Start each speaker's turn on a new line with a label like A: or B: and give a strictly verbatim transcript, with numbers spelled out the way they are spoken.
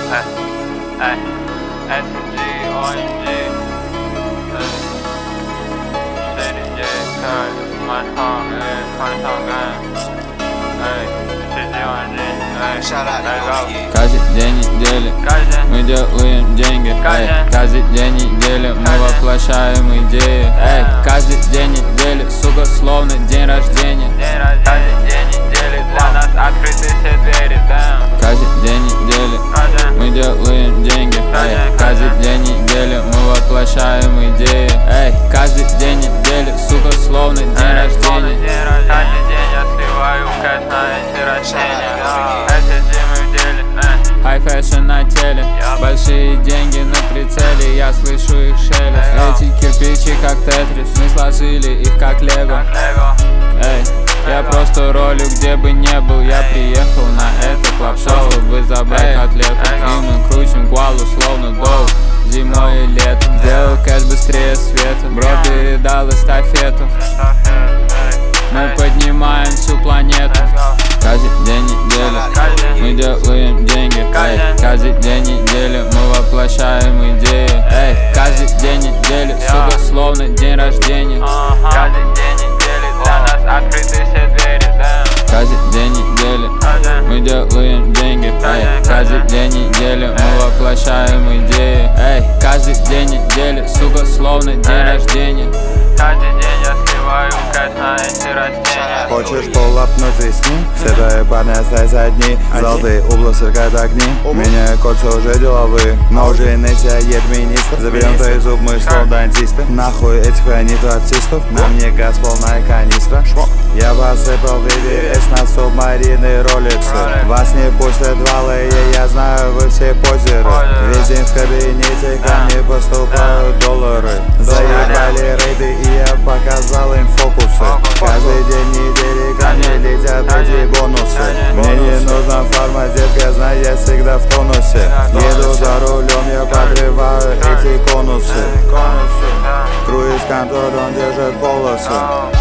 A: Эй, эс джи, о эн джи, четыре джей, my home, эй, twenty song gun, эй, четыре джей, о эн джи, эй, эй,
B: каждый день недели мы делаем деньги, эй, каждый день недели мы воплощаем идеи, эй, каждый день недели, сука, словно день рождения.
A: Каждый день недели для нас открыты все двери,
B: каждый день недели мы делаем деньги, эй, каждый день недели мы воплощаем идеи, эй, каждый день недели, сука, словно день рождения.
A: Каждый день я сливаю кэш на эти растения. эс джи мы в деле.
B: High fashion на теле, большие деньги на прицеле, я слышу их шелест. Эти кирпичи как тетрис, мы сложили их как лего. Эй, я просто ролю, где бы не был, я приехал на это клаб-шоу, чтобы забрать котлету. И мы крутим гуалу словно доу, зимой и летом. Сделал кэш быстрее света, бро передал эстафету. Мы поднимаем всю планету. Каждый день недели мы делаем деньги, эй, каждый день недели мы воплощаем идеи, эй, каждый день недели, сука, словно день рождения.
A: Каждый день недели для нас открыты все двери,
B: каждый день недели мы делаем деньги, эй, каждый день недели мы воплощаем идеи, эй, каждый день недели, сука, словно день рождения.
A: Каждый день я сливаю кэш на эти растения.
C: Хочешь полапнуть весни? Седые парни остаются одни, золотые углы сверкают огни. Меня кольца уже деловые, но уже нельзя ед министр. Заберем твои зубы, мы что дантисты. Нахуй этих артистов, на мне газ полная канистра. Я посыпал ви ви эс на субмарины роликсы. Вас не пустят валы, я знаю, вы все позеры. Весь день в кабинете ко мне поступают доллары. Заебали рейды, и я показал им фокусы. Каждый день недели ко мне летят эти бонусы. Мне не нужна фарма, детка, знай, я всегда в тонусе. Еду за рулем, я подрываю эти конусы. Круиз-контроль, он держит полосы.